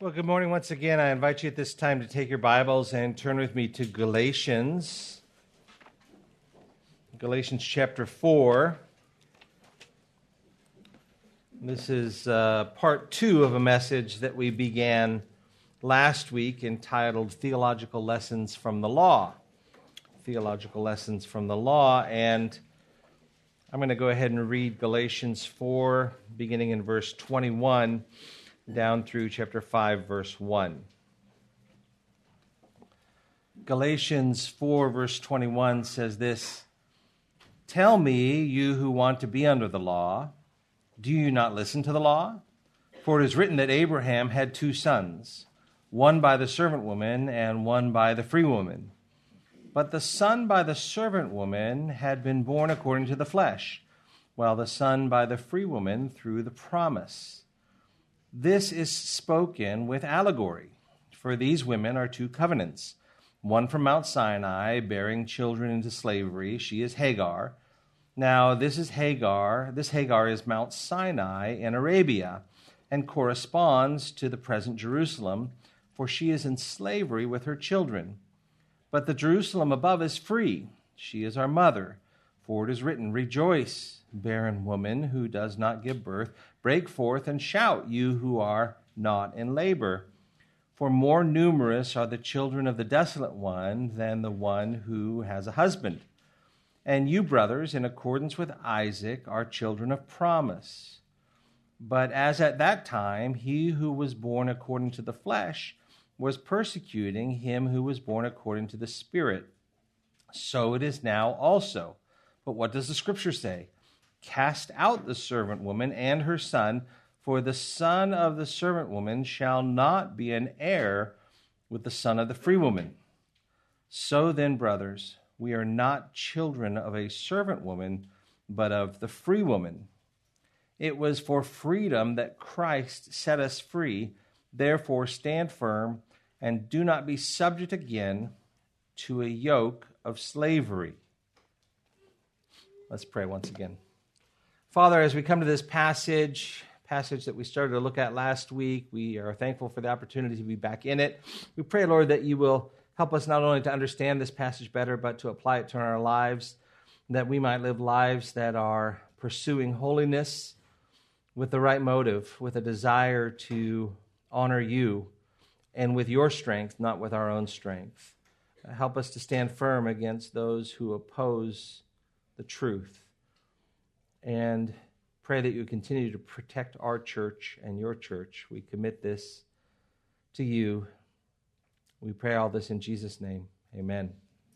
Well, good morning once again. I invite you at this time to take your Bibles and turn with me to Galatians. Galatians chapter 4. This is part 2 of a message that we began last week entitled Theological Lessons from the Law. Theological Lessons from the Law. And I'm going to go ahead and read Galatians 4, beginning in verse 21. Down through chapter 5, verse 1. Galatians 4, verse 21 says this, "Tell me, you who want to be under the law, do you not listen to the law? For it is written that Abraham had 2 sons, one by the servant woman and one by the free woman. But the son by the servant woman had been born according to the flesh, while the son by the free woman through the promise. This is spoken with allegory, for these women are 2 covenants, one from Mount Sinai, bearing children into slavery. She is Hagar. Now, this Hagar is Mount Sinai in Arabia, and corresponds to the present Jerusalem, for she is in slavery with her children. But the Jerusalem above is free. She is our mother, for it is written, 'Rejoice, barren woman who does not give birth. Break forth and shout, you who are not in labor. For more numerous are the children of the desolate one than the one who has a husband. And you, brothers, in accordance with Isaac, are children of promise. But as at that time he who was born according to the flesh was persecuting him who was born according to the Spirit, so it is now also. But what does the Scripture say? Cast out the servant woman and her son, for the son of the servant woman shall not be an heir with the son of the free woman. So then, brothers, we are not children of a servant woman, but of the free woman. It was for freedom that Christ set us free. Therefore, stand firm and do not be subject again to a yoke of slavery." Let's pray once again. Father, as we come to this passage that we started to look at last week, we are thankful for the opportunity to be back in it. We pray, Lord, that you will help us not only to understand this passage better, but to apply it to our lives, that we might live lives that are pursuing holiness with the right motive, with a desire to honor you, and with your strength, not with our own strength. Help us to stand firm against those who oppose the truth. And pray that you continue to protect our church and your church. We commit this to you. We pray all this in Jesus' name. Amen.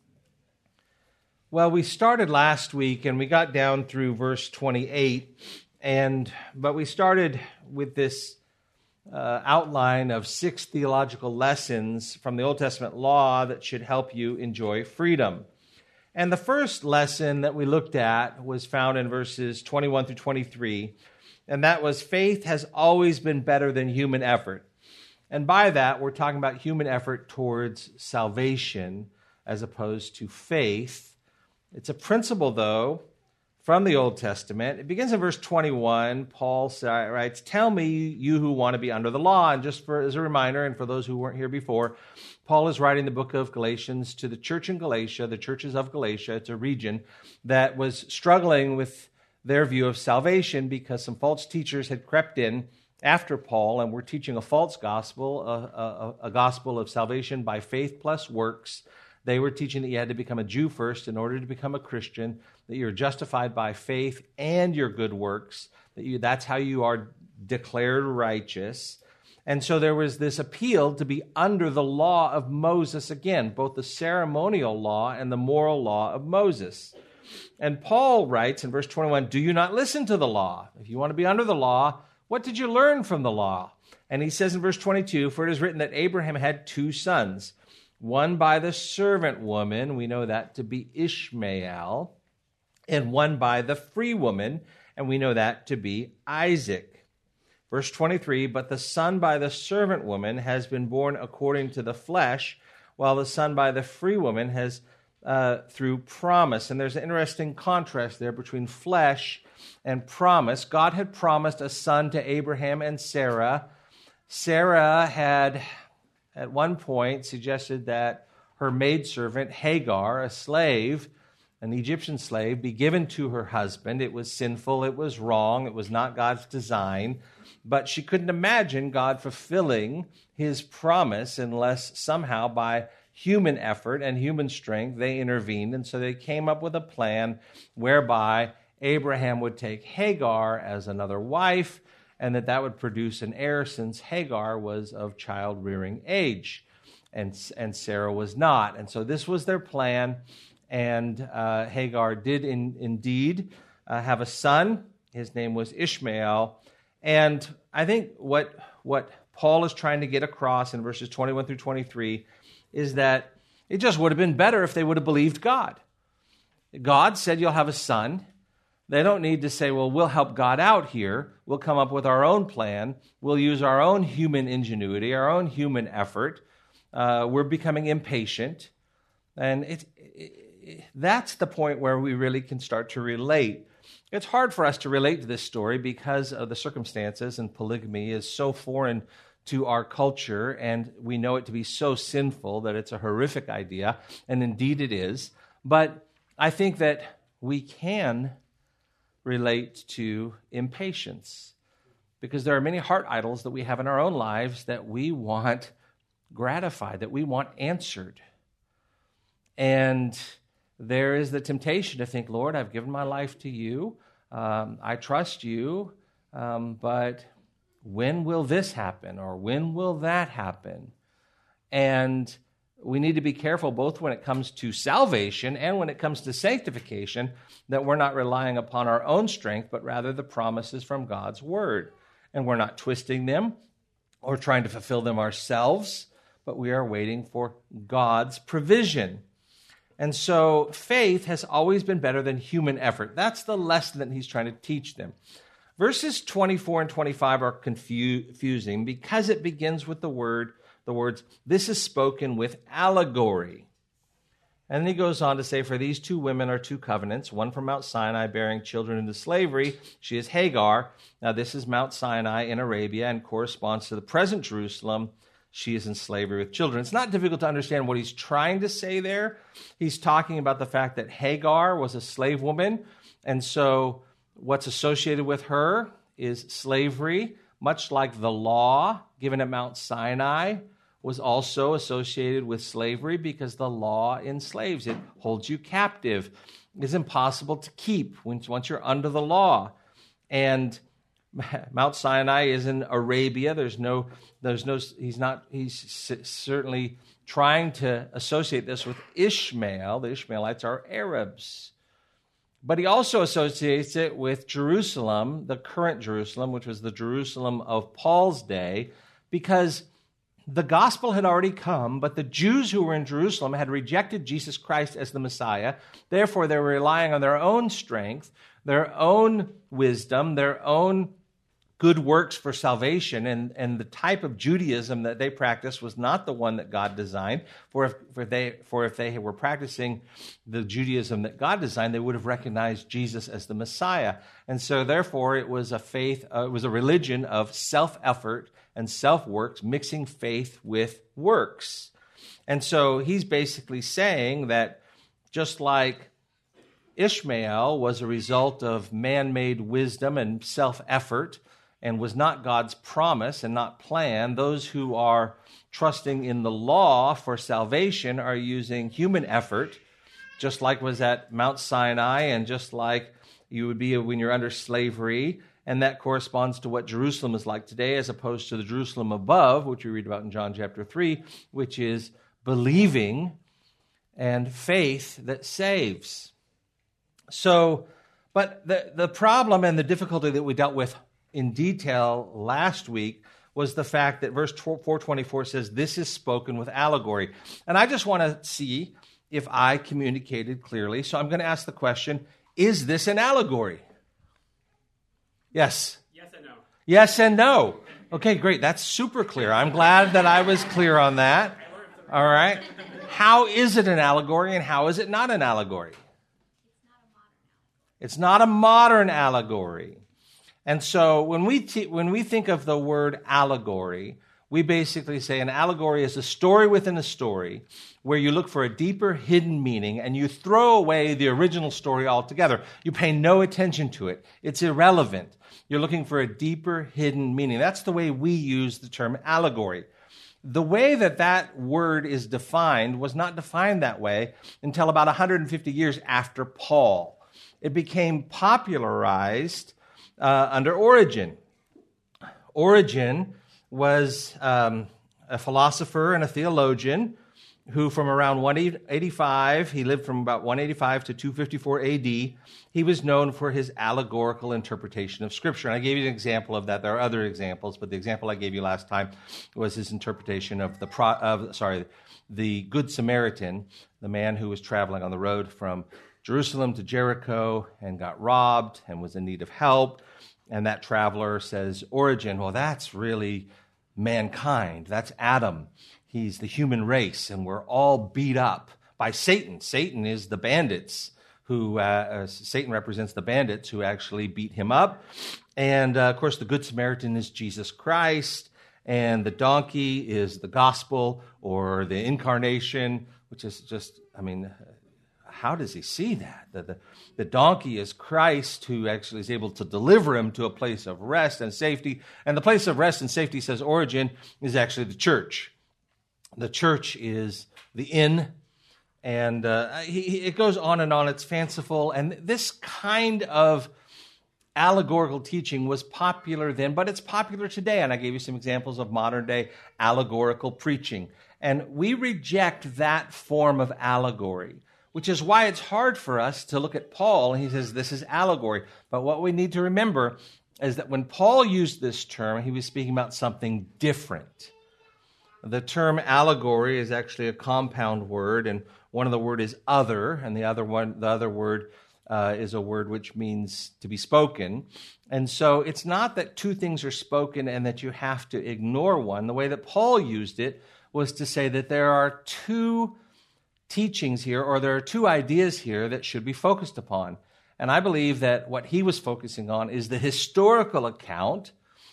Well, we started last week and we got down through verse 28, but we started with this outline of 6 theological lessons from the Old Testament law that should help you enjoy freedom. And the first lesson that we looked at was found in verses 21 through 23, and that was faith has always been better than human effort. And by that, we're talking about human effort towards salvation as opposed to faith. It's a principle, though, from the Old Testament. It begins in verse 21. Paul writes, "Tell me, you who want to be under the law." And just as a reminder, and for those who weren't here before, Paul is writing the book of Galatians to the church in Galatia, the churches of Galatia. It's a region that was struggling with their view of salvation because some false teachers had crept in after Paul and were teaching a false gospel, a gospel of salvation by faith plus works. They were teaching that you had to become a Jew first in order to become a Christian, that you're justified by faith and your good works, that's how you are declared righteous. And so there was this appeal to be under the law of Moses again, both the ceremonial law and the moral law of Moses. And Paul writes in verse 21, "Do you not listen to the law? If you want to be under the law, what did you learn from the law?" And he says in verse 22, "For it is written that Abraham had 2 sons, one by the servant woman," we know that to be Ishmael, "and one by the free woman," and we know that to be Isaac. Verse 23, "But the son by the servant woman has been born according to the flesh, while the son by the free woman has through promise." And there's an interesting contrast there between flesh and promise. God had promised a son to Abraham and Sarah Sarah had at one point suggested that her maidservant Hagar, a slave, an Egyptian slave, be given to her husband. It was sinful, it was wrong, it was not God's design, but she couldn't imagine God fulfilling his promise unless somehow by human effort and human strength they intervened. And so they came up with a plan whereby Abraham would take Hagar as another wife, and that would produce an heir, since Hagar was of child-rearing age, and Sarah was not. And so this was their plan, and Hagar did indeed have a son. His name was Ishmael. And I think what Paul is trying to get across in verses 21 through 23 is that it just would have been better if they would have believed God. God said, you'll have a son. They don't need to say, well, we'll help God out here. We'll come up with our own plan. We'll use our own human ingenuity, our own human effort. We're becoming impatient. And that's the point where we really can start to relate. It's hard for us to relate to this story because of the circumstances, and polygamy is so foreign to our culture, and we know it to be so sinful that it's a horrific idea, and indeed it is. But I think that we can relate to impatience, because there are many heart idols that we have in our own lives that we want gratified, that we want answered. And there is the temptation to think, Lord, I've given my life to you. I trust you, but when will this happen, or when will that happen? And we need to be careful both when it comes to salvation and when it comes to sanctification, that we're not relying upon our own strength, but rather the promises from God's word. And we're not twisting them or trying to fulfill them ourselves, but we are waiting for God's provision. And so faith has always been better than human effort. That's the lesson that he's trying to teach them. Verses 24 and 25 are confusing because it begins with the words, this is spoken with allegory. And then he goes on to say, for these two women are two covenants, one from Mount Sinai bearing children into slavery. She is Hagar. Now this is Mount Sinai in Arabia and corresponds to the present Jerusalem. She is in slavery with children. It's not difficult to understand what he's trying to say there. He's talking about the fact that Hagar was a slave woman, and so what's associated with her is slavery, much like the law given at Mount Sinai was also associated with slavery, because the law enslaves. It holds you captive. It's impossible to keep once you're under the law. And Mount Sinai is in Arabia. He's certainly trying to associate this with Ishmael. The Ishmaelites are Arabs. But he also associates it with Jerusalem, the current Jerusalem, which was the Jerusalem of Paul's day, because the gospel had already come, but the Jews who were in Jerusalem had rejected Jesus Christ as the Messiah. Therefore, they were relying on their own strength, their own wisdom, their own good works for salvation, and the type of Judaism that they practiced was not the one that God designed. For if they were practicing the Judaism that God designed, they would have recognized Jesus as the Messiah. And so, therefore, it was a religion of self-effort and self-works, mixing faith with works. And so he's basically saying that just like Ishmael was a result of man-made wisdom and self-effort, and was not God's promise and not plan, those who are trusting in the law for salvation are using human effort, just like was at Mount Sinai, and just like you would be when you're under slavery. And that corresponds to what Jerusalem is like today, as opposed to the Jerusalem above, which we read about in John chapter 3, which is believing and faith that saves. So, but the problem and the difficulty that we dealt with in detail last week was the fact that verse 424 says, this is spoken with allegory. And I just want to see if I communicated clearly. So I'm going to ask the question, is this an allegory? Yes. Yes and no. Yes and no. Okay, great. That's super clear. I'm glad that I was clear on that. All right. How is it an allegory and how is it not an allegory? It's not a modern allegory. And so when we think of the word allegory, we basically say an allegory is a story within a story where you look for a deeper hidden meaning and you throw away the original story altogether. You pay no attention to it. It's irrelevant. You're looking for a deeper hidden meaning. That's the way we use the term allegory. The way that word is defined was not defined that way until about 150 years after Paul. It became popularized under Origen. Origen was a philosopher and a theologian who from around 185, he lived from about 185 to 254 AD, he was known for his allegorical interpretation of Scripture. And I gave you an example of that. There are other examples, but the example I gave you last time was his interpretation of the Good Samaritan, the man who was traveling on the road from Jerusalem to Jericho and got robbed and was in need of help. And that traveler says, Origen, well, that's really mankind. That's Adam. He's the human race, and we're all beat up by Satan. Satan is the bandits who, Satan represents the bandits who actually beat him up. And, of course, the Good Samaritan is Jesus Christ, and the donkey is the gospel or the incarnation, which is just, how does he see that? The donkey is Christ who actually is able to deliver him to a place of rest and safety. And the place of rest and safety, says Origen, is actually the church. The church is the inn. And it goes on and on. It's fanciful. And this kind of allegorical teaching was popular then, but it's popular today. And I gave you some examples of modern day allegorical preaching. And we reject that form of allegory, which is why it's hard for us to look at Paul, and he says this is allegory. But what we need to remember is that when Paul used this term, he was speaking about something different. The term allegory is actually a compound word, and one of the word is other, and the other word is a word which means to be spoken. And so it's not that two things are spoken and that you have to ignore one. The way that Paul used it was to say that there are two teachings here, or there are two ideas here that should be focused upon. And I believe that what he was focusing on is the historical account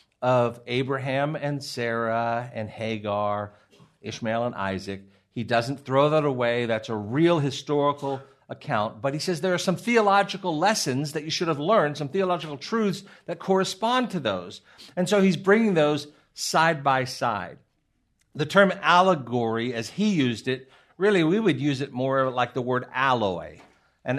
of Abraham and Sarah and Hagar, Ishmael and Isaac. He doesn't throw that away. That's a real historical account. But he says there are some theological lessons that you should have learned, some theological truths that correspond to those. And so he's bringing those side by side. The term allegory, as he used it, really we would use it more like the word alloy. An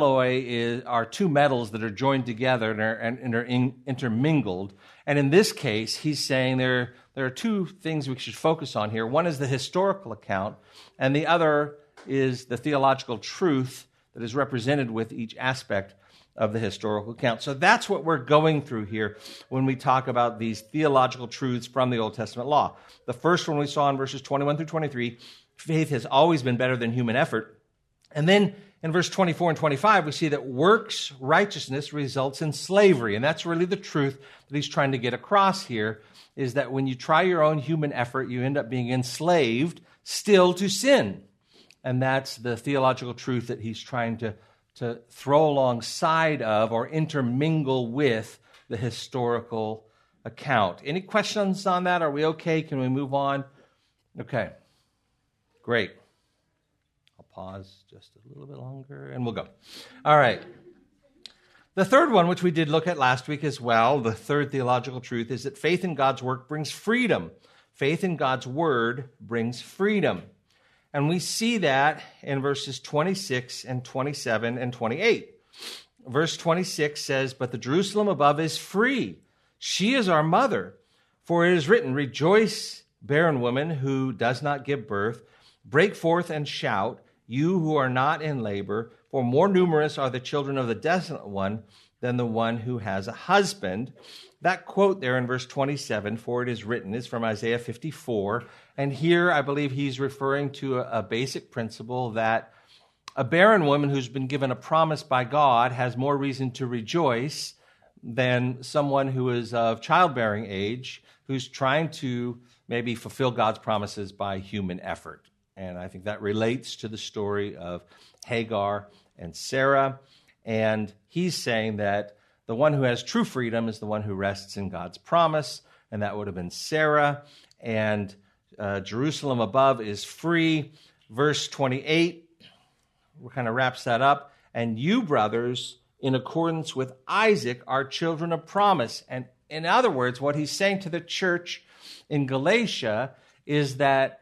alloy are two metals that are joined together and are intermingled. And in this case, he's saying there are two things we should focus on here. One is the historical account, and the other is the theological truth that is represented with each aspect of the historical account. So that's what we're going through here when we talk about these theological truths from the Old Testament law. The first one we saw in verses 21 through 23, faith has always been better than human effort. And then in verse 24 and 25, we see that works righteousness results in slavery. And that's really the truth that he's trying to get across here, is that when you try your own human effort, you end up being enslaved still to sin. And that's the theological truth that he's trying to throw alongside of or intermingle with the historical account. Any questions on that? Are we okay? Can we move on? Okay, great. Pause just a little bit longer, and we'll go. All right. The third one, which we did look at last week as well, the third theological truth, is that faith in God's work brings freedom. Faith in God's word brings freedom. And we see that in verses 26 and 27 and 28. Verse 26 says, "But the Jerusalem above is free. She is our mother. For it is written, 'Rejoice, barren woman who does not give birth. Break forth and shout, you who are not in labor, for more numerous are the children of the desolate one than the one who has a husband.'" That quote there in verse 27, "For it is written," is from Isaiah 54. And here I believe he's referring to a basic principle that a barren woman who's been given a promise by God has more reason to rejoice than someone who is of childbearing age who's trying to maybe fulfill God's promises by human effort. And I think that relates to the story of Hagar and Sarah. And he's saying that The one who has true freedom is the one who rests in God's promise, and that would have been Sarah. And Jerusalem above is free. Verse 28 kind of wraps that up. And you, brothers, in accordance with Isaac, are children of promise. And in other words, what he's saying to the church in Galatia is that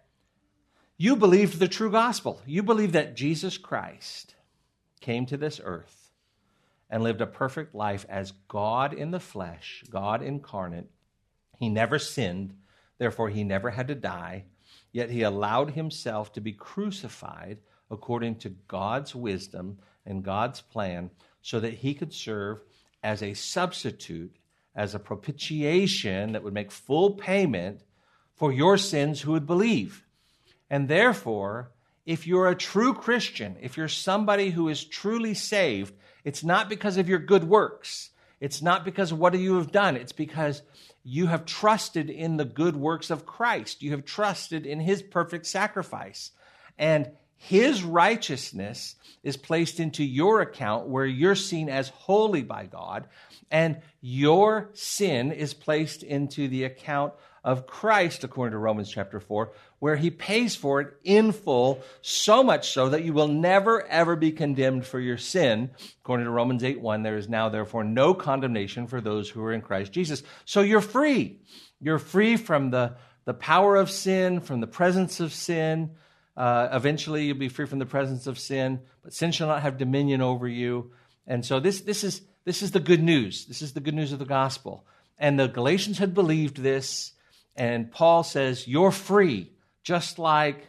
you believed the true gospel. You believe that Jesus Christ came to this earth and lived a perfect life as God in the flesh, God incarnate. He never sinned, therefore he never had to die, yet he allowed himself to be crucified according to God's wisdom and God's plan so that he could serve as a substitute, as a propitiation that would make full payment for your sins who would believe. And therefore, if you're a true Christian, if you're somebody who is truly saved, it's not because of your good works. It's not because of what you have done. It's because you have trusted in the good works of Christ. You have trusted in his perfect sacrifice. And his righteousness is placed into your account where you're seen as holy by God, and your sin is placed into the account of Christ, according to Romans chapter 4, where he pays for it in full, so much so that you will never, ever be condemned for your sin. According to Romans 8:1, there is now, therefore, no condemnation for those who are in Christ Jesus. So you're free. You're free from the power of sin, from the presence of sin. Eventually, you'll be free from the presence of sin, but sin shall not have dominion over you. And so this is the good news. This is the good news of the gospel. And the Galatians had believed this, and Paul says, you're free, just like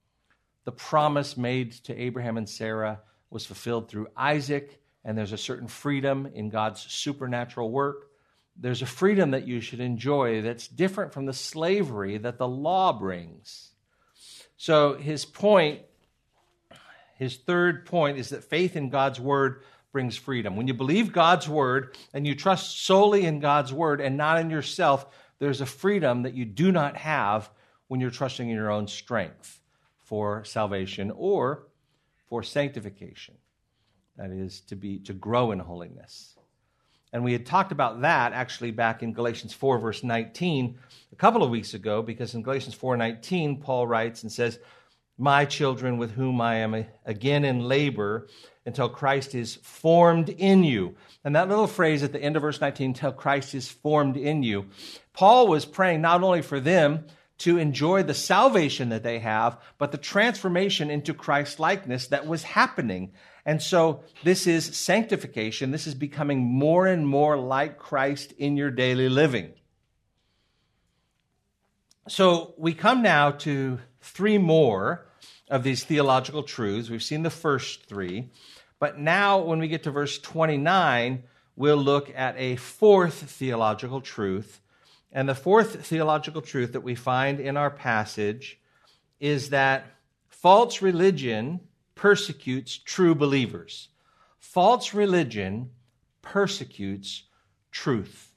the promise made to Abraham and Sarah was fulfilled through Isaac, and there's a certain freedom in God's supernatural work. There's a freedom that you should enjoy that's different from the slavery that the law brings. So his third point is that faith in God's word brings freedom. When you believe God's word and you trust solely in God's word and not in yourself, there's a freedom that you do not have when you're trusting in your own strength for salvation or for sanctification. That is, to grow in holiness. And we had talked about that actually back in Galatians 4, verse 19, a couple of weeks ago, because in Galatians 4:19, Paul writes and says, my children with whom I am again in labor until Christ is formed in you. And that little phrase at the end of verse 19, until Christ is formed in you, Paul was praying not only for them to enjoy the salvation that they have, but the transformation into Christ-likeness that was happening. And so this is sanctification. This is becoming more and more like Christ in your daily living. So we come now to three more of these theological truths. We've seen the first three. But now when we get to verse 29, we'll look at a fourth theological truth. And the fourth theological truth that we find in our passage is that false religion persecutes true believers. False religion persecutes truth.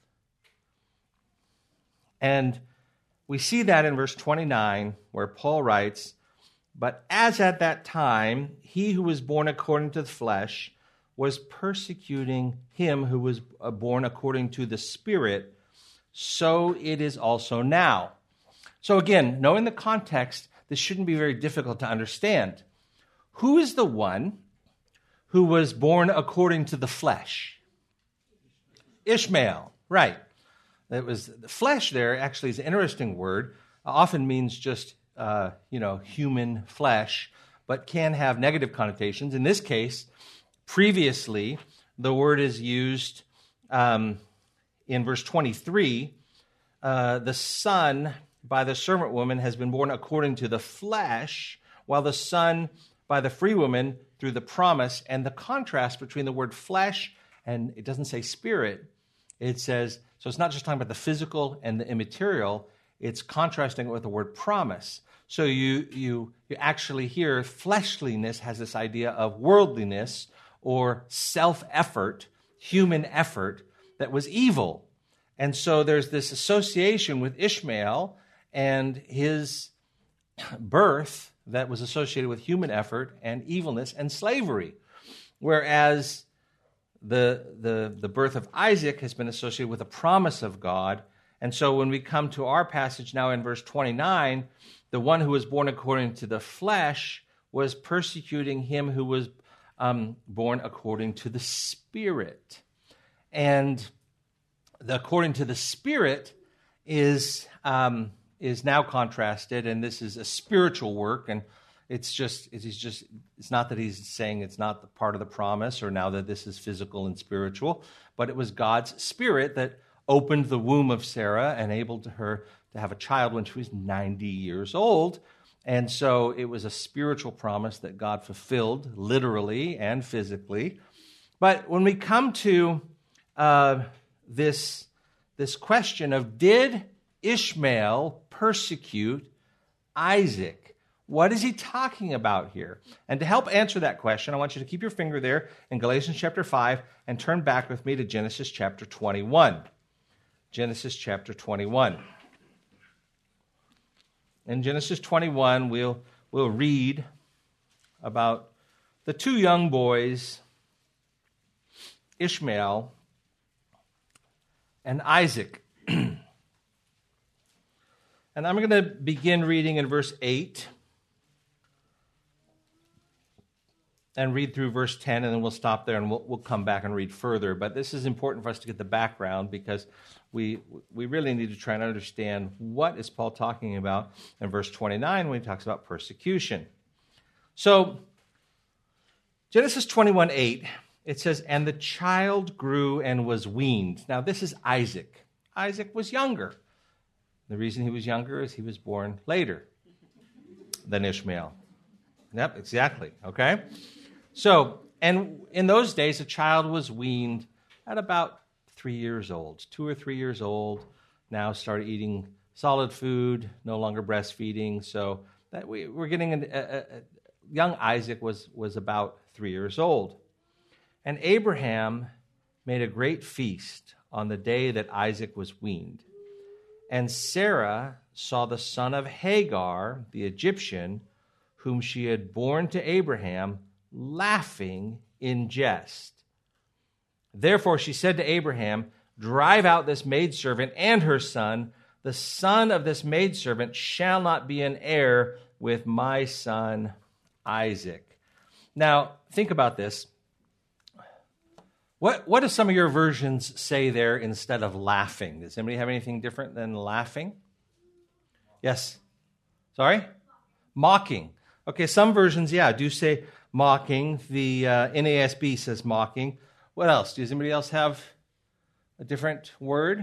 And we see that in verse 29, where Paul writes, but as at that time, he who was born according to the flesh was persecuting him who was born according to the Spirit, so it is also now. So again, knowing the context, this shouldn't be very difficult to understand. Who is the one who was born according to the flesh? Ishmael, right. It was the flesh there actually is an interesting word. Often means just human flesh, but can have negative connotations. In this case, previously, the word is used in verse 23. The son by the servant woman has been born according to the flesh, while the son by the free woman through the promise. And the contrast between the word flesh and it doesn't say spirit. It says, so it's not just talking about the physical and the immaterial, it's contrasting it with the word promise. So you actually hear fleshliness has this idea of worldliness or self-effort, human effort that was evil. And so there's this association with Ishmael and his birth that was associated with human effort and evilness and slavery. Whereas the birth of Isaac has been associated with a promise of God. And so when we come to our passage now in verse 29, the one who was born according to the flesh was persecuting him who was born according to the Spirit. And the according to the Spirit is now contrasted, and this is a spiritual work, and it's not that he's saying it's not the part of the promise, or now that this is physical and spiritual, but it was God's Spirit that opened the womb of Sarah and enabled her to have a child when she was 90 years old. And so it was a spiritual promise that God fulfilled literally and physically. But when we come to this question of, did Ishmael persecute Isaac? What is he talking about here? And to help answer that question, I want you to keep your finger there in Galatians chapter 5 and turn back with me to Genesis chapter 21. Genesis chapter 21. In Genesis 21, we'll read about the two young boys, Ishmael and Isaac. And I'm going to begin reading in verse 8 and read through verse 10, and then we'll stop there and we'll come back and read further. But this is important for us to get the background, because we really need to try and understand what is Paul talking about in verse 29 when he talks about persecution. So, Genesis 21:8, it says, "And the child grew and was weaned." Now, this is Isaac. Isaac was younger. The reason he was younger is he was born later than Ishmael. Yep, exactly, okay? So, and in those days, a child was weaned at about 3 years old, 2 or 3 years old, now started eating solid food, no longer breastfeeding. So that we're getting young Isaac was about 3 years old. And Abraham made a great feast on the day that Isaac was weaned. And Sarah saw the son of Hagar, the Egyptian, whom she had borne to Abraham, laughing in jest. Therefore she said to Abraham, "Drive out this maidservant and her son. The son of this maidservant shall not be an heir with my son Isaac." Now, think about this. What do some of your versions say there instead of laughing? Does anybody have anything different than laughing? Yes? Sorry? Mocking. Okay, some versions, do say mocking. The NASB says mocking. What else? Does anybody else have a different word?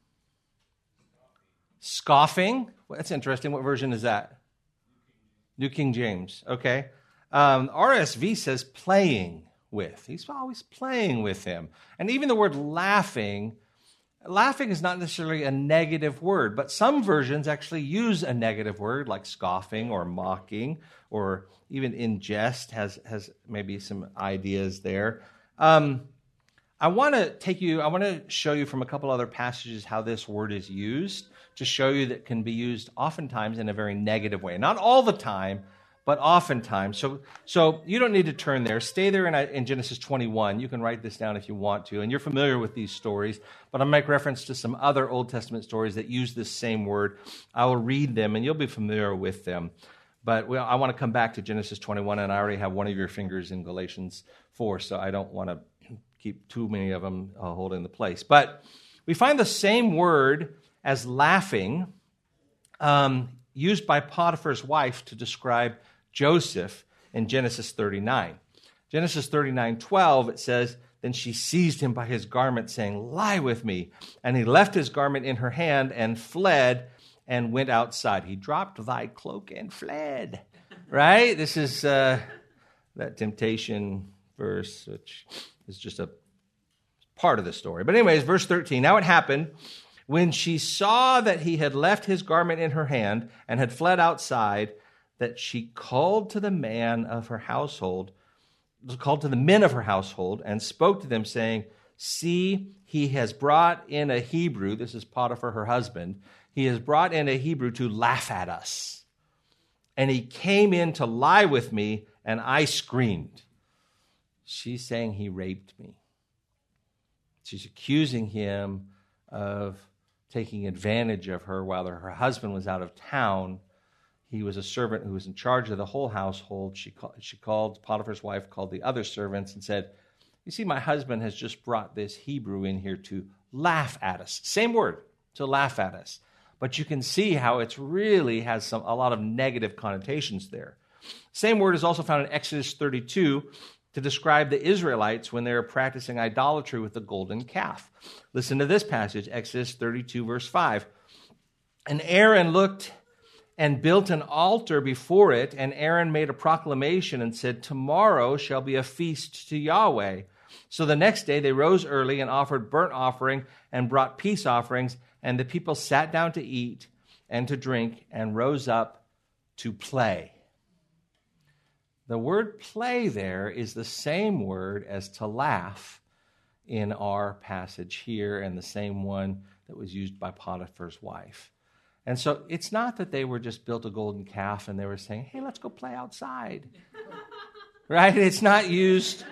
Scoffing. Well, that's interesting. What version is that? New King James. Okay. RSV says playing with. He's always playing with him. And even the word laughing is not necessarily a negative word, but some versions actually use a negative word like scoffing or mocking, or even in jest has maybe some ideas there. I want to show you from a couple other passages how this word is used, to show you that it can be used oftentimes in a very negative way. Not all the time, but oftentimes. So you don't need to turn there. Stay there in Genesis 21. You can write this down if you want to, and you're familiar with these stories, but I'll make reference to some other Old Testament stories that use this same word. I will read them, and you'll be familiar with them. But I want to come back to Genesis 21, and I already have one of your fingers in Galatians 4, so I don't want to keep too many of them holding the place. But we find the same word as laughing used by Potiphar's wife to describe Joseph in Genesis 39. Genesis 39:12, it says, "Then she seized him by his garment, saying, 'Lie with me.' And he left his garment in her hand and fled and went outside." He dropped thy cloak and fled. Right? This is that temptation verse, which is just a part of the story. But anyways, verse 13. "Now it happened, when she saw that he had left his garment in her hand and had fled outside, that she called to the men of her household, and spoke to them, saying, 'See, he has brought in a Hebrew,'" this is Potiphar, her husband, "'he has brought in a Hebrew to laugh at us. And he came in to lie with me, and I screamed.'" She's saying he raped me. She's accusing him of taking advantage of her while her husband was out of town. He was a servant who was in charge of the whole household. She called, Potiphar's wife called the other servants and said, "You see, my husband has just brought this Hebrew in here to laugh at us." Same word, to laugh at us. But you can see how it really has a lot of negative connotations there. Same word is also found in Exodus 32 to describe the Israelites when they were practicing idolatry with the golden calf. Listen to this passage, Exodus 32, verse 5. "And Aaron looked and built an altar before it, and Aaron made a proclamation and said, 'Tomorrow shall be a feast to Yahweh.' So the next day they rose early and offered burnt offering and brought peace offerings, and the people sat down to eat and to drink and rose up to play." The word play there is the same word as to laugh in our passage here, and the same one that was used by Potiphar's wife. And so it's not that they were just built a golden calf and they were saying, "Hey, let's go play outside." Right? It's not used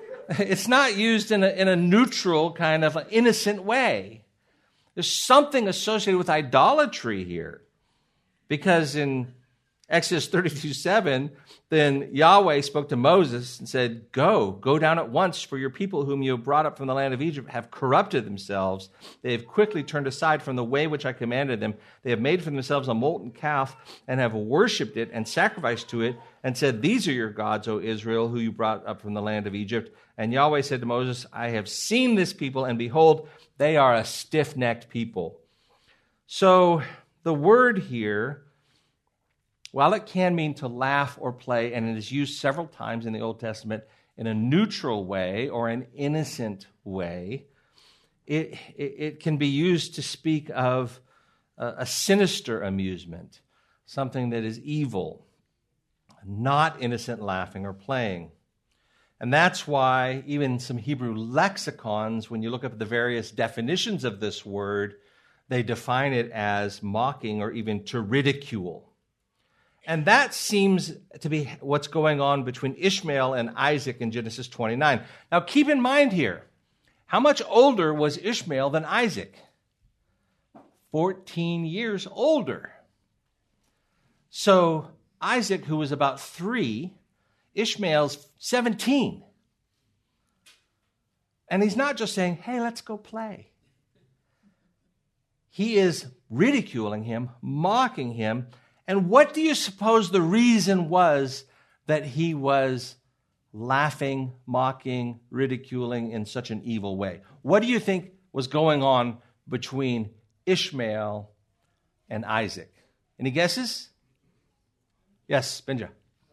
in a neutral kind of innocent way. There's something associated with idolatry here. Because in Exodus 32:7, then Yahweh spoke to Moses and said, Go down at once, for your people whom you have brought up from the land of Egypt have corrupted themselves. They have quickly turned aside from the way which I commanded them. They have made for themselves a molten calf and have worshipped it and sacrificed to it and said, 'These are your gods, O Israel, who you brought up from the land of Egypt.' And Yahweh said to Moses, 'I have seen this people, and behold, they are a stiff-necked people.'" So the word here, while it can mean to laugh or play, and it is used several times in the Old Testament in a neutral way or an innocent way, it can be used to speak of a sinister amusement, something that is evil, not innocent laughing or playing. And that's why even some Hebrew lexicons, when you look up the various definitions of this word, they define it as mocking or even to ridicule. And that seems to be what's going on between Ishmael and Isaac in Genesis 29. Now, keep in mind here, how much older was Ishmael than Isaac? 14 years older. So Isaac, who was about 3, Ishmael's 17. And he's not just saying, "Hey, let's go play." He is ridiculing him, mocking him. And what do you suppose the reason was that he was laughing, mocking, ridiculing in such an evil way? What do you think was going on between Ishmael and Isaac? Any guesses? Yes, Benja.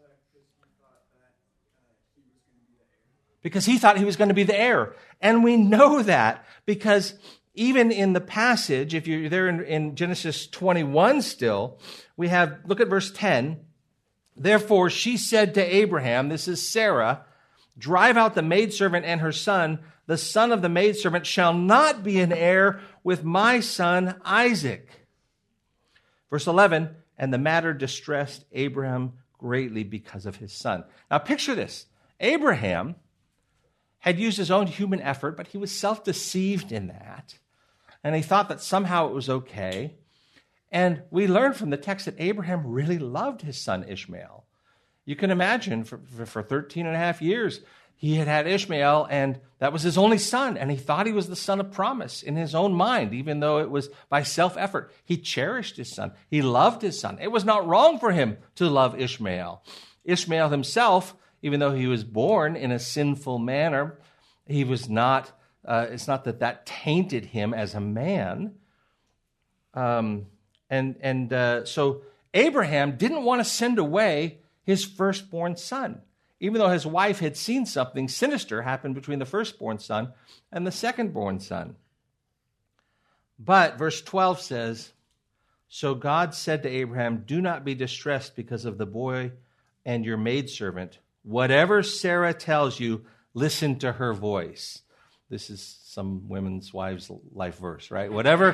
Because he thought he was going to be the heir. And we know that because even in the passage, if you're there in Genesis 21 still, we have, look at verse 10. "Therefore she said to Abraham," this is Sarah, "drive out the maidservant and her son. The son of the maidservant shall not be an heir with my son Isaac." Verse 11, "And the matter distressed Abraham greatly because of his son." Now picture this. Abraham had used his own human effort, but he was self-deceived in that. And he thought that somehow it was okay. And we learn from the text that Abraham really loved his son Ishmael. You can imagine for 13 and a half years, he had Ishmael, and that was his only son. And he thought he was the son of promise in his own mind, even though it was by self-effort. He cherished his son. He loved his son. It was not wrong for him to love Ishmael. Ishmael himself, even though he was born in a sinful manner, he was not. It's not that tainted him as a man. So Abraham didn't want to send away his firstborn son, even though his wife had seen something sinister happen between the firstborn son and the secondborn son. But verse 12 says, "So God said to Abraham, 'Do not be distressed because of the boy and your maidservant. Whatever Sarah tells you, listen to her voice.'" This is some women's wives' life verse, right? Whatever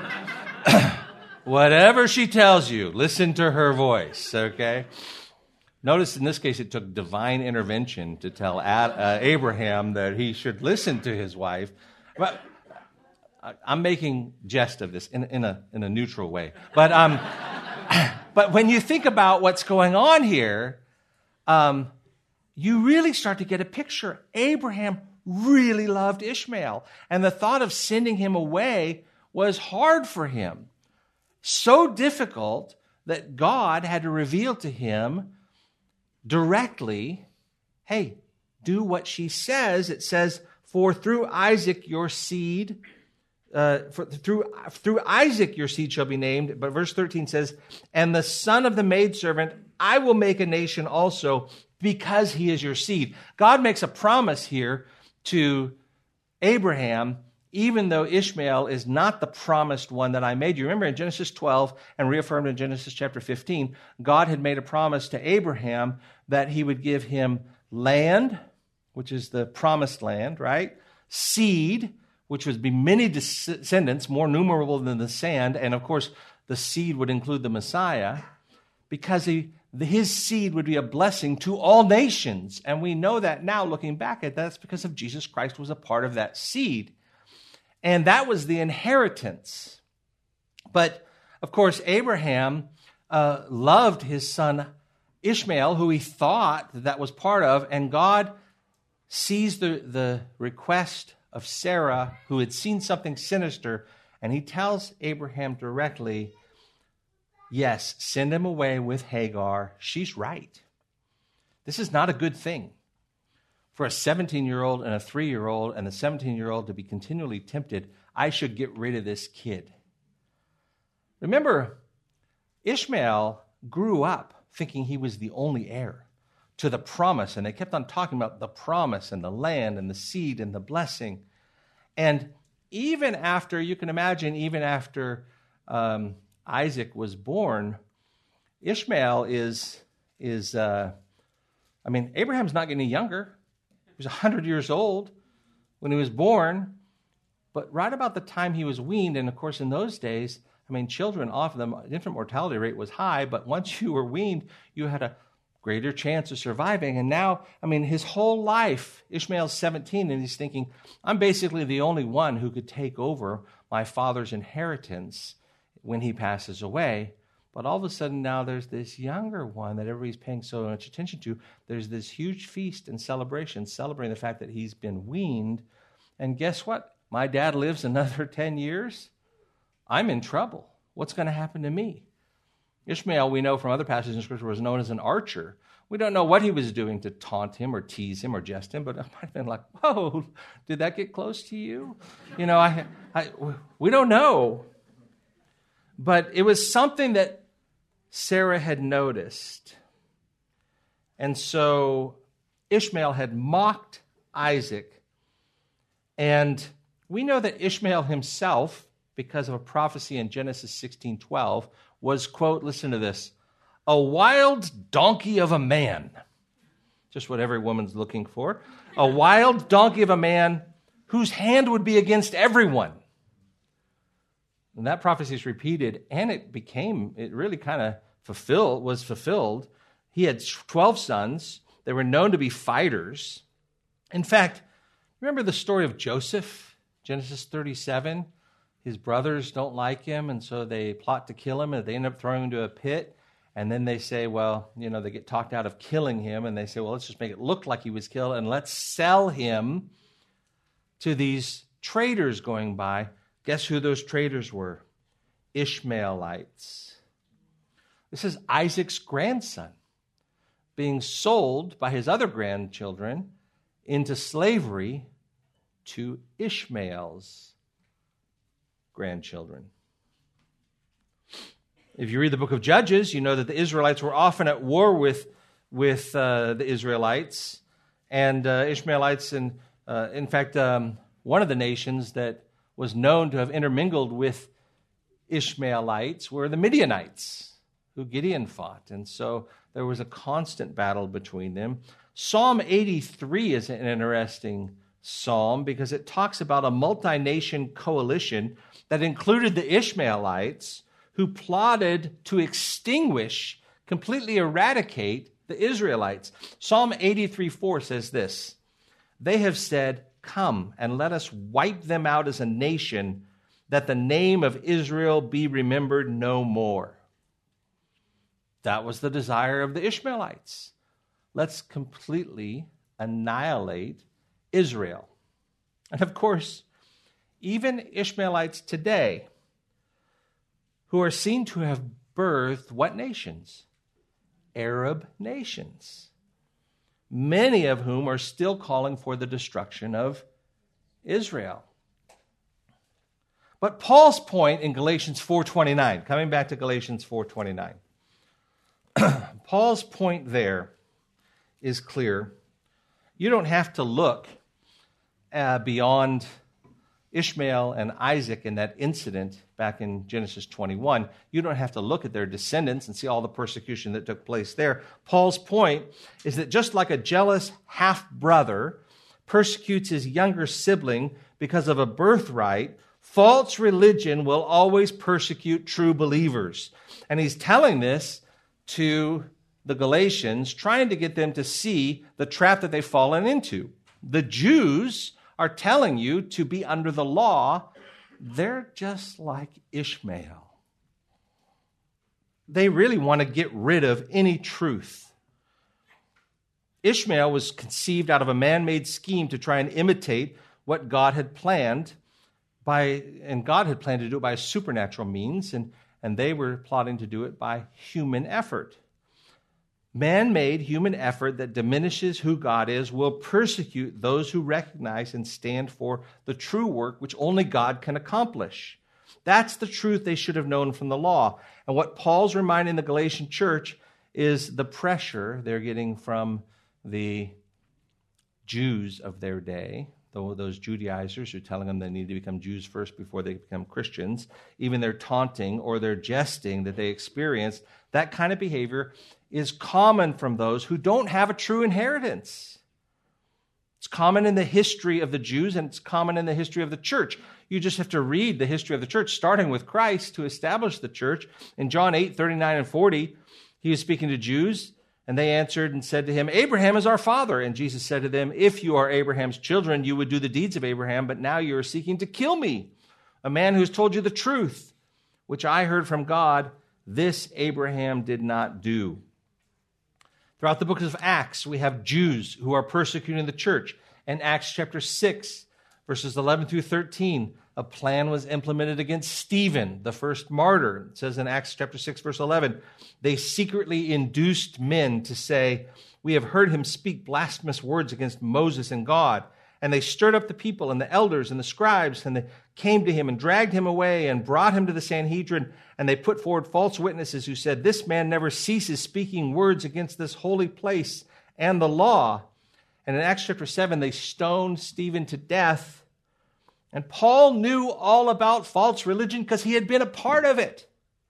she tells you, listen to her voice, okay? Notice in this case it took divine intervention to tell Abraham that he should listen to his wife. But I'm making jest of this in a neutral way. But but when you think about what's going on here, you really start to get a picture. Abraham really loved Ishmael, and the thought of sending him away was hard for him. So difficult that God had to reveal to him directly, hey, do what she says. It says, for through Isaac your seed, through Isaac your seed shall be named. But verse 13 says, and the son of the maidservant I will make a nation also, because he is your seed. God makes a promise here to Abraham, even though Ishmael is not the promised one that I made. You remember in Genesis 12 and reaffirmed in Genesis chapter 15, God had made a promise to Abraham that he would give him land, which is the promised land, right? Seed, which would be many descendants, more numerable than the sand. And of course, the seed would include the Messiah, because his seed would be a blessing to all nations. And we know that now, looking back at that, that's because of Jesus Christ was a part of that seed. And that was the inheritance. But, of course, Abraham loved his son Ishmael, who he thought that was part of, and God sees the request of Sarah, who had seen something sinister, and he tells Abraham directly, yes, send him away with Hagar. She's right. This is not a good thing for a 17-year-old and a 3-year-old and a 17-year-old to be continually tempted. I should get rid of this kid. Remember, Ishmael grew up thinking he was the only heir to the promise, and they kept on talking about the promise and the land and the seed and the blessing. And even after, you can imagine, even after Isaac was born, Ishmael Abraham's not getting younger. He was 100 years old when he was born, but right about the time he was weaned, and of course in those days, children, often the infant mortality rate was high, but once you were weaned, you had a greater chance of surviving. And now, his whole life, Ishmael's 17, and he's thinking, I'm basically the only one who could take over my father's inheritance when he passes away. But all of a sudden now there's this younger one that everybody's paying so much attention to. There's this huge feast and celebration celebrating the fact that he's been weaned. And guess what? My dad lives another 10 years. I'm in trouble. What's going to happen to me? Ishmael, we know from other passages in Scripture, was known as an archer. We don't know what he was doing to taunt him or tease him or jest him, but it might have been like, whoa, did that get close to you? We don't know. But it was something that Sarah had noticed. And so Ishmael had mocked Isaac. And we know that Ishmael himself, because of a prophecy in Genesis 16:12, was, quote, listen to this, a wild donkey of a man. Just what every woman's looking for. A wild donkey of a man whose hand would be against everyone. And that prophecy is repeated, and it really kind of was fulfilled. He had 12 sons. They were known to be fighters. In fact, remember the story of Joseph, Genesis 37? His brothers don't like him, and so they plot to kill him, and they end up throwing him into a pit. And then they say, they get talked out of killing him, and they say, let's just make it look like he was killed, and let's sell him to these traders going by. Guess who those traders were? Ishmaelites. This is Isaac's grandson being sold by his other grandchildren into slavery to Ishmael's grandchildren. If you read the book of Judges, you know that the Israelites were often at war with the Israelites and Ishmaelites. And in fact, one of the nations that was known to have intermingled with Ishmaelites were the Midianites, who Gideon fought. And so there was a constant battle between them. Psalm 83 is an interesting psalm because it talks about a multi-nation coalition that included the Ishmaelites who plotted to extinguish, completely eradicate the Israelites. Psalm 83:4 says this, they have said, come and let us wipe them out as a nation that the name of Israel be remembered no more. That was the desire of the Ishmaelites. Let's completely annihilate Israel. And of course, even Ishmaelites today, who are seen to have birthed what nations? Arab nations. Many of whom are still calling for the destruction of Israel. But Paul's point in Galatians 4:29, coming back to Galatians 4:29, Paul's point there is clear. You don't have to look beyond Ishmael and Isaac in that incident back in Genesis 21. You don't have to look at their descendants and see all the persecution that took place there. Paul's point is that just like a jealous half-brother persecutes his younger sibling because of a birthright, false religion will always persecute true believers. And he's telling this to the Galatians, trying to get them to see the trap that they've fallen into. The Jews are telling you to be under the law. They're just like Ishmael. They really want to get rid of any truth. Ishmael was conceived out of a man-made scheme to try and imitate what God had planned, and God had planned to do it by supernatural means, and they were plotting to do it by human effort. Man-made human effort that diminishes who God is will persecute those who recognize and stand for the true work which only God can accomplish. That's the truth they should have known from the law. And what Paul's reminding the Galatian church is the pressure they're getting from the Jews of their day, those Judaizers who are telling them they need to become Jews first before they become Christians. Even their taunting or their jesting that they experienced, that kind of behavior is common from those who don't have a true inheritance. It's common in the history of the Jews, and it's common in the history of the church. You just have to read the history of the church, starting with Christ, to establish the church. In John 8:39 and 40, he was speaking to Jews, and they answered and said to him, "Abraham is our father." And Jesus said to them, "If you are Abraham's children, you would do the deeds of Abraham, but now you are seeking to kill me, a man who's told you the truth, which I heard from God. This Abraham did not do." Throughout the book of Acts, we have Jews who are persecuting the church. In Acts chapter 6, verses 11 through 13, a plan was implemented against Stephen, the first martyr. It says in Acts chapter 6, verse 11, they secretly induced men to say, "We have heard him speak blasphemous words against Moses and God." And they stirred up the people and the elders and the scribes, and they came to him and dragged him away and brought him to the Sanhedrin. And they put forward false witnesses who said, "This man never ceases speaking words against this holy place and the law." And in Acts chapter 7, they stoned Stephen to death. And Paul knew all about false religion because he had been a part of it.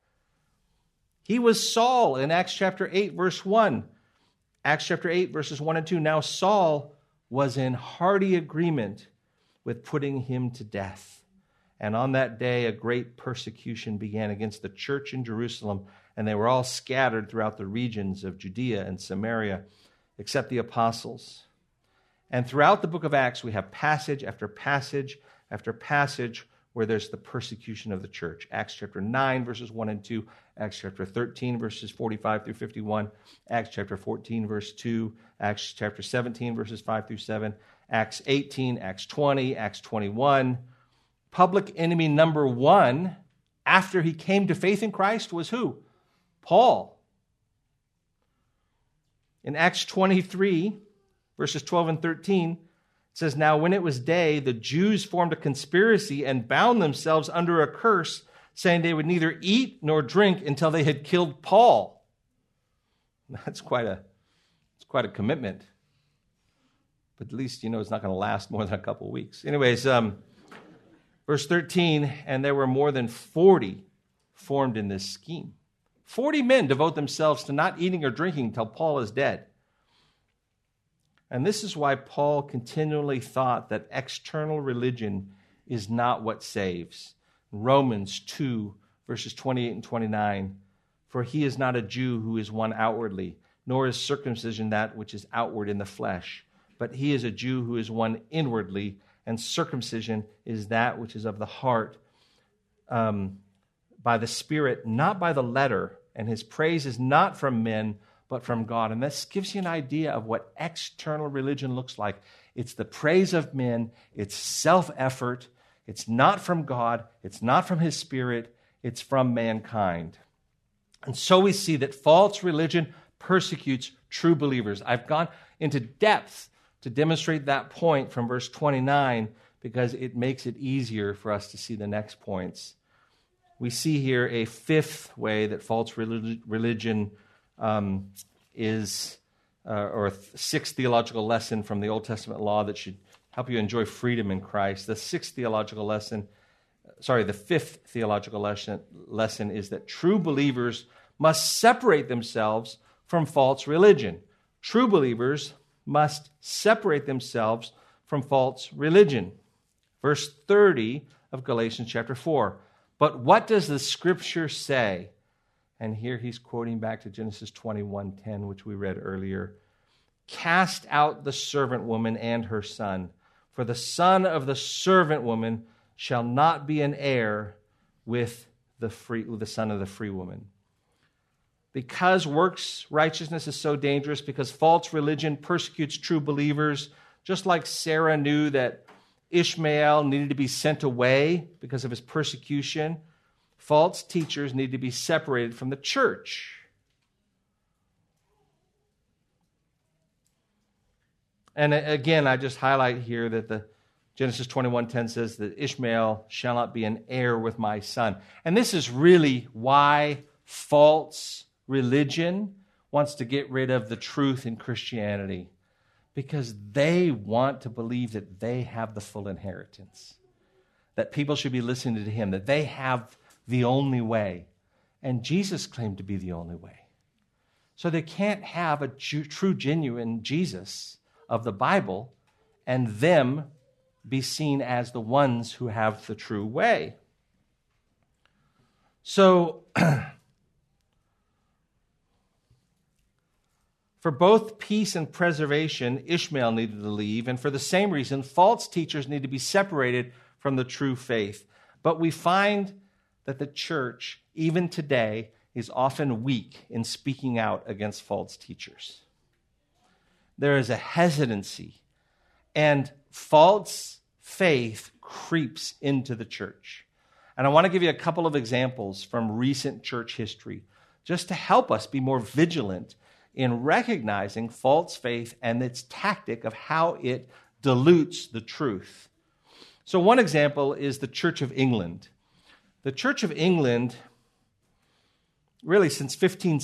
He was Saul in Acts chapter 8, verse 1. Acts chapter 8, verses 1 and 2. Now Saul was in hearty agreement with putting him to death. And on that day, a great persecution began against the church in Jerusalem, and they were all scattered throughout the regions of Judea and Samaria, except the apostles. And throughout the book of Acts, we have passage after passage after passage where there's the persecution of the church. Acts chapter 9, verses 1 and 2, Acts chapter 13, verses 45 through 51, Acts chapter 14, verse 2, Acts chapter 17, verses 5 through 7, Acts 18, Acts 20, Acts 21. Public enemy number one after he came to faith in Christ was who? Paul. In Acts 23, verses 12 and 13, it says, "Now when it was day, the Jews formed a conspiracy and bound themselves under a curse, saying they would neither eat nor drink until they had killed Paul." That's quite a commitment. But at least you know it's not going to last more than a couple of weeks. Anyways, verse 13, "And there were more than 40 formed in this scheme." 40 men devote themselves to not eating or drinking until Paul is dead. And this is why Paul continually thought that external religion is not what saves. Romans 2, verses 28 and 29, "For he is not a Jew who is one outwardly, nor is circumcision that which is outward in the flesh, but he is a Jew who is one inwardly, and circumcision is that which is of the heart, by the Spirit, not by the letter, and his praise is not from men, but from God. And this gives you an idea of what external religion looks like. It's the praise of men, it's self-effort, it's not from God, it's not from his Spirit, it's from mankind. And so we see that false religion persecutes true believers. I've gone into depth to demonstrate that point from verse 29 because it makes it easier for us to see the next points. We see here a fifth way that false religion is, or a sixth theological lesson from the Old Testament law that should help you enjoy freedom in Christ. The fifth theological lesson is that true believers must separate themselves from false religion. True believers must separate themselves from false religion. Verse 30 of Galatians chapter 4. But what does the Scripture say? And here he's quoting back to Genesis 21:10, which we read earlier. Cast out the servant woman and her son, for the son of the servant woman shall not be an heir with the son of the free woman. Because works righteousness is so dangerous, because false religion persecutes true believers, just like Sarah knew that Ishmael needed to be sent away because of his persecution, false teachers need to be separated from the church. And again, I just highlight here that the Genesis 21:10 says that Ishmael shall not be an heir with my son. And this is really why false religion wants to get rid of the truth in Christianity, because they want to believe that they have the full inheritance, that people should be listening to him, that they have the only way. And Jesus claimed to be the only way. So they can't have a true, genuine Jesus of the Bible and them be seen as the ones who have the true way. So, for both peace and preservation, Ishmael needed to leave, and for the same reason, false teachers need to be separated from the true faith. But we find that the church, even today, is often weak in speaking out against false teachers. There is a hesitancy, and false faith creeps into the church. And I want to give you a couple of examples from recent church history, just to help us be more vigilant in recognizing false faith and its tactic of how it dilutes the truth. So one example is the Church of England. The Church of England, really since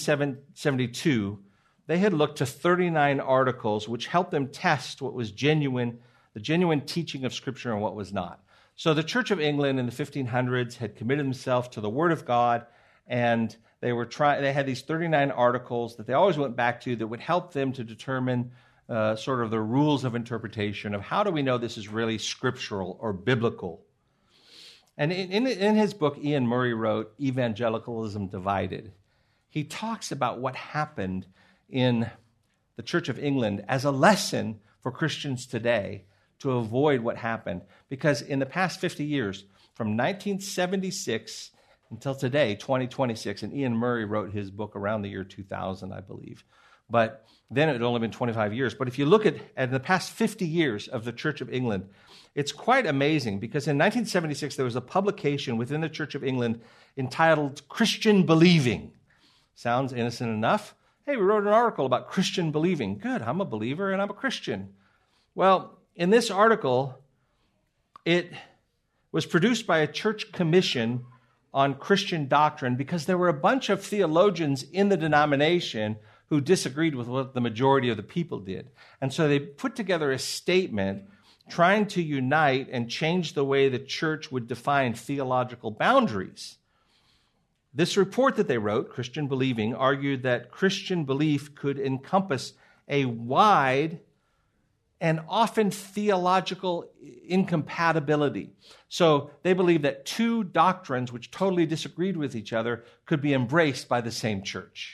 1572, they had looked to 39 articles which helped them test what was genuine, the genuine teaching of Scripture and what was not. So the Church of England in the 1500s had committed themselves to the Word of God, and they had these 39 articles that they always went back to that would help them to determine sort of the rules of interpretation of how do we know this is really scriptural or biblical. And in his book, Ian Murray wrote, Evangelicalism Divided. He talks about what happened in the Church of England as a lesson for Christians today to avoid what happened. Because in the past 50 years, from 1976 until today, 2026, and Ian Murray wrote his book around the year 2000, I believe. But then it had only been 25 years. But if you look at the past 50 years of the Church of England, it's quite amazing, because in 1976, there was a publication within the Church of England entitled Christian Believing. Sounds innocent enough. Hey, we wrote an article about Christian believing. Good, I'm a believer and I'm a Christian. Well, in this article, it was produced by a church commission on Christian doctrine because there were a bunch of theologians in the denomination who disagreed with what the majority of the people did. And so they put together a statement trying to unite and change the way the church would define theological boundaries. This report that they wrote, Christian Believing, argued that Christian belief could encompass a wide and often theological incompatibility. So they believed that two doctrines which totally disagreed with each other could be embraced by the same church.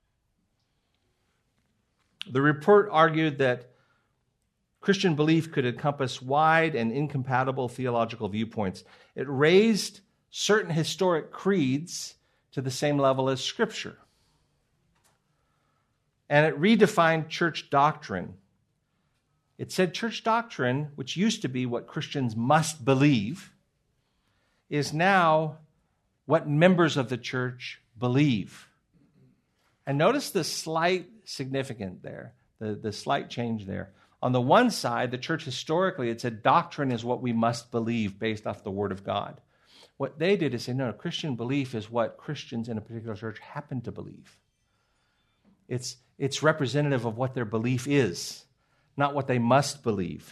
The report argued that Christian belief could encompass wide and incompatible theological viewpoints. It raised certain historic creeds to the same level as Scripture. And it redefined church doctrine. It said church doctrine, which used to be what Christians must believe, is now what members of the church believe. And notice the slight significance there, the slight change there. On the one side, the church historically, it said doctrine is what we must believe based off the Word of God. What they did is say, no, Christian belief is what Christians in a particular church happen to believe. It's representative of what their belief is, not what they must believe.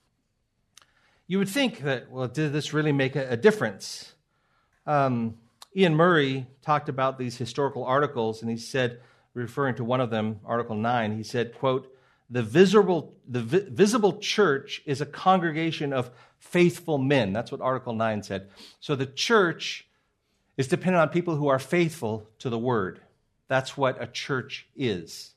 You would think that, well, did this really make a difference? Ian Murray talked about these historical articles, and he said, referring to one of them, Article 9, he said, quote, the visible church is a congregation of faithful men. That's what Article 9 said. So the church is dependent on people who are faithful to the Word. That's what a church is.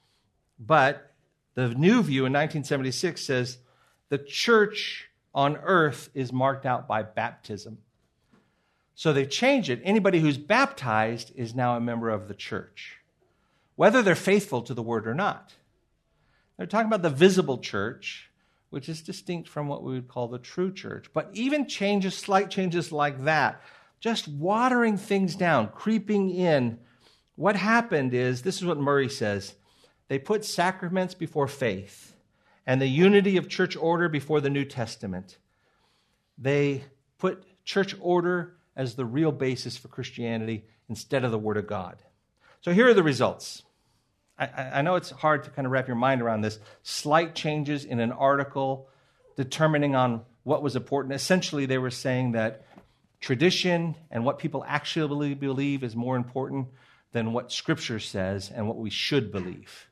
But the new view in 1976 says the church on earth is marked out by baptism. So they changed it. Anybody who's baptized is now a member of the church, whether they're faithful to the Word or not. They're talking about the visible church, which is distinct from what we would call the true church. But even changes, slight changes like that, just watering things down, creeping in. What happened is, this is what Murray says, they put sacraments before faith and the unity of church order before the New Testament. They put church order as the real basis for Christianity instead of the Word of God. So here are the results. I know it's hard to kind of wrap your mind around this. Slight changes in an article determining on what was important. Essentially, they were saying that tradition and what people actually believe is more important than what Scripture says and what we should believe.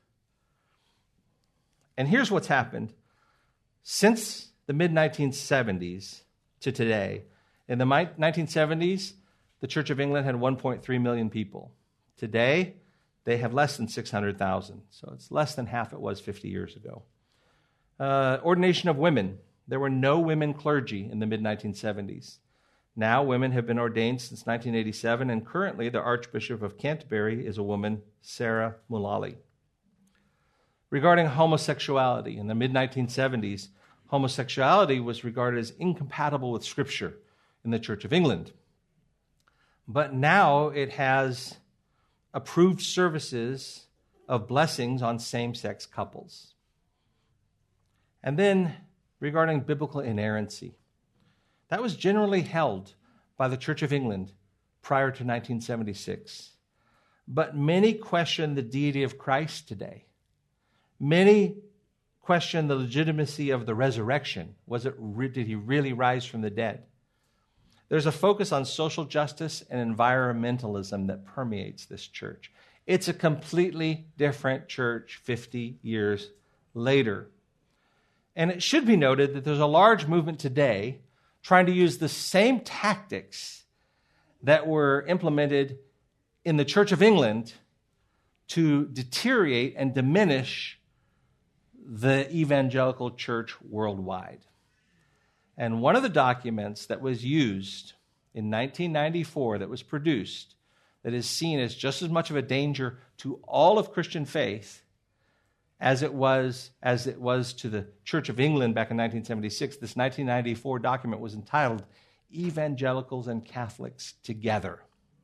And here's what's happened. Since the mid-1970s to today, in the 1970s, the Church of England had 1.3 million people. Today, they have less than 600,000, so it's less than half it was 50 years ago. Ordination of women. There were no women clergy in the mid-1970s. Now women have been ordained since 1987, and currently the Archbishop of Canterbury is a woman, Sarah Mullally. Regarding homosexuality, in the mid-1970s, homosexuality was regarded as incompatible with Scripture in the Church of England. But now it has approved services of blessings on same-sex couples. And then regarding biblical inerrancy, that was generally held by the Church of England prior to 1976. But many question the deity of Christ today. Many question the legitimacy of the resurrection. Did he really rise from the dead? There's a focus on social justice and environmentalism that permeates this church. It's a completely different church 50 years later. And it should be noted that there's a large movement today trying to use the same tactics that were implemented in the Church of England to deteriorate and diminish the evangelical church worldwide. And one of the documents that was used in 1994 that was produced that is seen as just as much of a danger to all of Christian faith as it was to the Church of England back in 1976, this 1994 document was entitled Evangelicals and Catholics Together.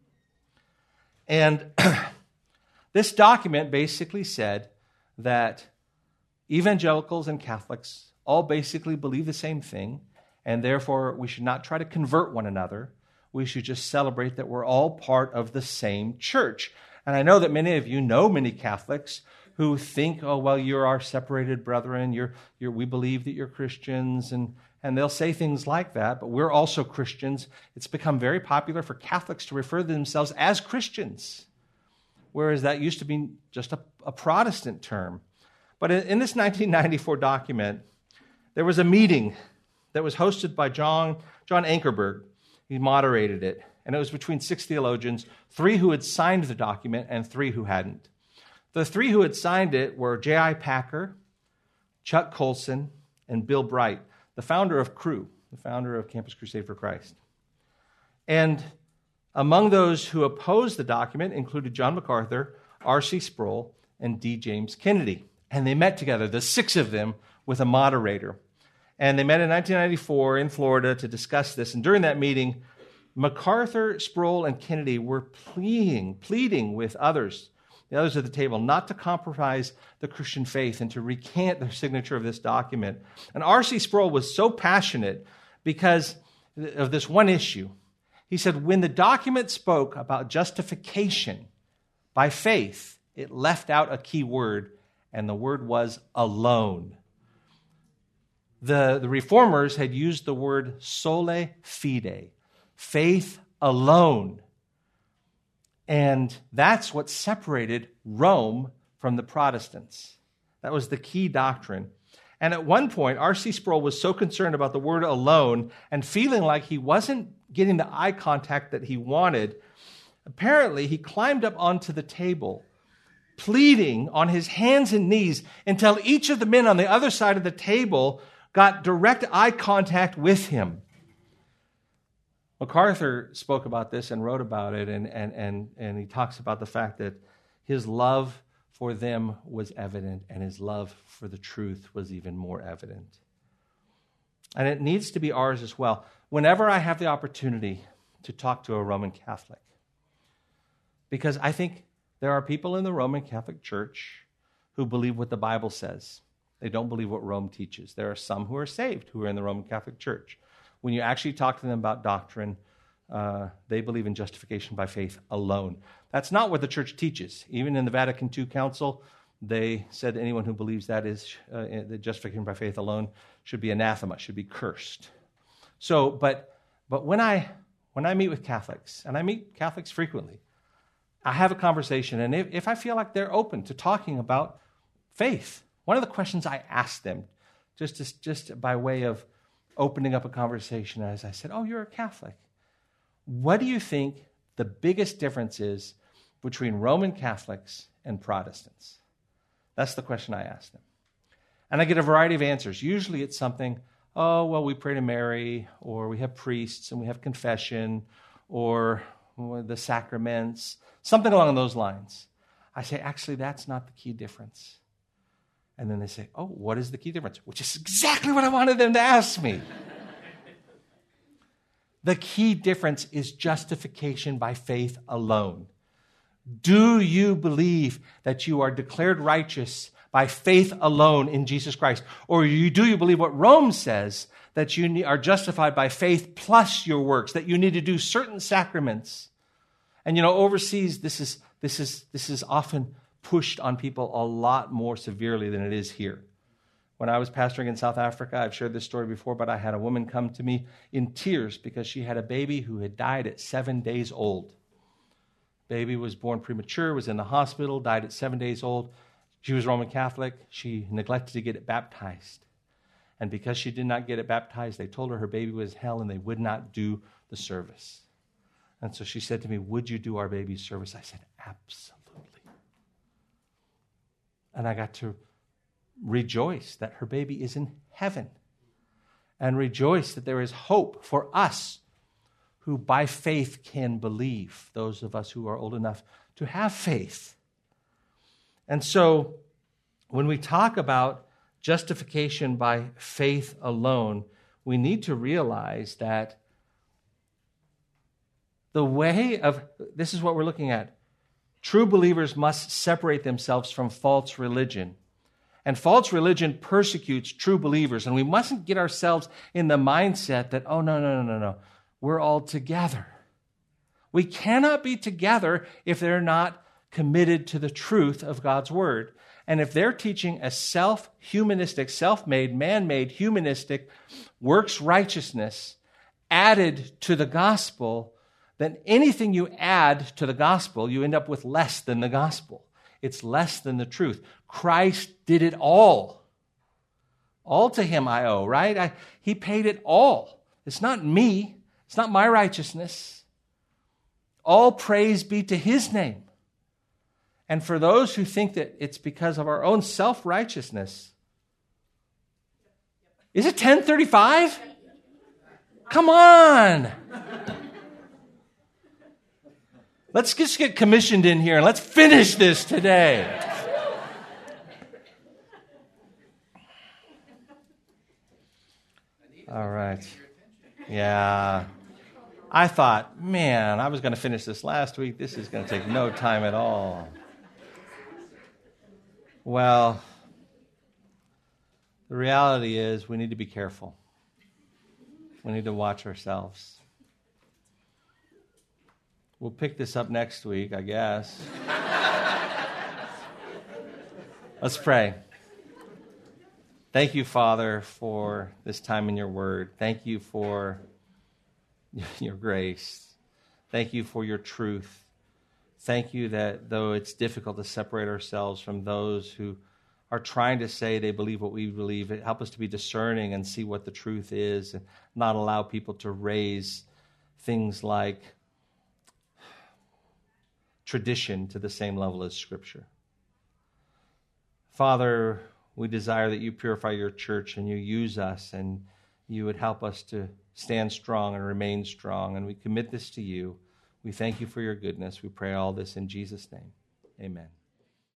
And this document basically said that evangelicals and Catholics all basically believe the same thing, and therefore we should not try to convert one another. We should just celebrate that we're all part of the same church. And I know that many of you know many Catholics who think, oh, well, you're our separated brethren, we believe that you're Christians, and they'll say things like that, but we're also Christians. It's become very popular for Catholics to refer to themselves as Christians, whereas that used to be just a Protestant term. But in this 1994 document, there was a meeting that was hosted by John Ankerberg. He moderated it, and it was between 6 theologians, 3 who had signed the document and 3 who hadn't. The 3 who had signed it were J.I. Packer, Chuck Colson, and Bill Bright, the founder of Cru, the founder of Campus Crusade for Christ. And among those who opposed the document included John MacArthur, R.C. Sproul, and D. James Kennedy. And they met together, the six of them, with a moderator. And they met in 1994 in Florida to discuss this. And during that meeting, MacArthur, Sproul, and Kennedy were pleading with the others at the table, not to compromise the Christian faith and to recant their signature of this document. And R.C. Sproul was so passionate because of this one issue. He said, when the document spoke about justification by faith, it left out a key word, and the word was alone. The reformers had used the word sola fide, faith alone. And that's what separated Rome from the Protestants. That was the key doctrine. And at one point, R.C. Sproul was so concerned about the word alone and feeling like he wasn't getting the eye contact that he wanted, apparently he climbed up onto the table, pleading on his hands and knees until each of the men on the other side of the table got direct eye contact with him. MacArthur spoke about this and wrote about it, and he talks about the fact that his love for them was evident, and his love for the truth was even more evident. And it needs to be ours as well. Whenever I have the opportunity to talk to a Roman Catholic, because I think there are people in the Roman Catholic Church who believe what the Bible says. They don't believe what Rome teaches. There are some who are saved who are in the Roman Catholic Church. When you actually talk to them about doctrine, they believe in justification by faith alone. That's not what the church teaches. Even in the Vatican II Council, they said anyone who believes that is the justification by faith alone should be anathema, should be cursed. So, but when I meet with Catholics, and I meet Catholics frequently, I have a conversation, and if I feel like they're open to talking about faith, one of the questions I ask them, just by way of opening up a conversation, as I said, "Oh, you're a Catholic. What do you think the biggest difference is between Roman Catholics and Protestants?" That's the question I ask them. And I get a variety of answers. Usually it's something, oh, well, we pray to Mary, or we have priests, and we have confession, or the sacraments, something along those lines. I say, actually, that's not the key difference. And then they say, oh, what is the key difference? Which is exactly what I wanted them to ask me. The key difference is justification by faith alone. Do you believe that you are declared righteous by faith alone in Jesus Christ? Or do you believe what Rome says, that you are justified by faith plus your works, that you need to do certain sacraments? And overseas, this is often pushed on people a lot more severely than it is here. When I was pastoring in South Africa, I've shared this story before, but I had a woman come to me in tears because she had a baby who had died at 7 days old. Baby was born premature, was in the hospital, died at 7 days old. She was Roman Catholic. She neglected to get it baptized. And because she did not get it baptized, they told her baby was hell and they would not do the service. And so she said to me, would you do our baby's service? I said, absolutely. And I got to rejoice that her baby is in heaven and rejoice that there is hope for us who by faith can believe, those of us who are old enough to have faith. And so when we talk about justification by faith alone, we need to realize that this is what we're looking at. True believers must separate themselves from false religion. And false religion persecutes true believers. And we mustn't get ourselves in the mindset that, oh, no, we're all together. We cannot be together if they're not committed to the truth of God's word. And if they're teaching a self-humanistic, self-made, man-made, humanistic works righteousness added to the gospel, then anything you add to the gospel, you end up with less than the gospel. It's less than the truth. Christ did it all. All to him I owe, right? He paid it all. It's not me. It's not my righteousness. All praise be to his name. And for those who think that it's because of our own self-righteousness, is it 10:35? Come on. Let's just get commissioned in here and let's finish this today. All right. Yeah. I thought, man, I was going to finish this last week. This is going to take no time at all. Well, the reality is we need to be careful. We need to watch ourselves. We'll pick this up next week, I guess. Let's pray. Thank you, Father, for this time in your word. Thank you for your grace. Thank you for your truth. Thank you that though it's difficult to separate ourselves from those who are trying to say they believe what we believe, help us to be discerning and see what the truth is and not allow people to raise things like tradition to the same level as Scripture. Father, we desire that you purify your church and you use us and you would help us to stand strong and remain strong. And we commit this to you. We thank you for your goodness. We pray all this in Jesus' name. Amen.